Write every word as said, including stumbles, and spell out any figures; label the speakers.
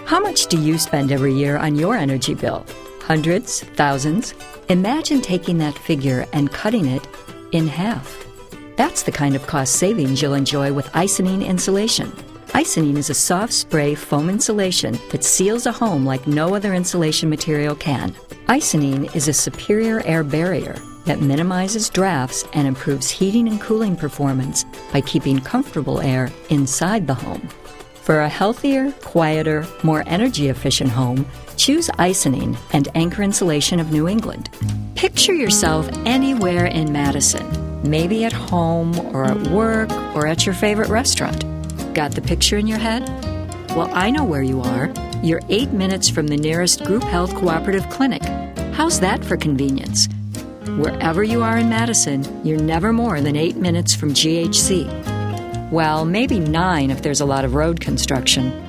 Speaker 1: How much do you spend every year on your energy bill? Hundreds? Thousands? Imagine taking that figure and cutting it in half. That's the kind of cost savings you'll enjoy with Icynene insulation. Icynene is a soft spray foam insulation that seals a home like no other insulation material can. Icynene is a superior air barrier that minimizes drafts and improves heating and cooling performance by keeping comfortable air inside the home. For a healthier, quieter, more energy-efficient home, choose Icynene and Anchor Insulation of New England. Picture yourself anywhere in Madison, maybe at home or at work or at your favorite restaurant. Got the picture in your head? Well, I know where you are. You're eight minutes from the nearest group health cooperative clinic. How's that for convenience? Wherever you are in Madison, you're never more than eight minutes from G H C. Well, maybe nine if there's a lot of road construction.